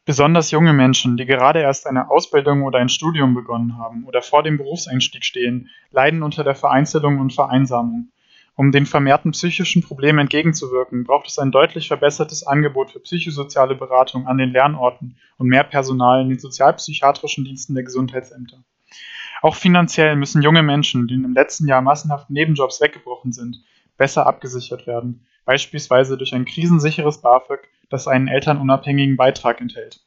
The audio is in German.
Besonders junge Menschen, die gerade erst eine Ausbildung oder ein Studium begonnen haben oder vor dem Berufseinstieg stehen, leiden unter der Vereinzelung und Vereinsamung. Um den vermehrten psychischen Problemen entgegenzuwirken, braucht es ein deutlich verbessertes Angebot für psychosoziale Beratung an den Lernorten und mehr Personal in den sozialpsychiatrischen Diensten der Gesundheitsämter. Auch finanziell müssen junge Menschen, denen im letzten Jahr massenhaft Nebenjobs weggebrochen sind, besser abgesichert werden, beispielsweise durch ein krisensicheres BAföG, das einen elternunabhängigen Beitrag enthält.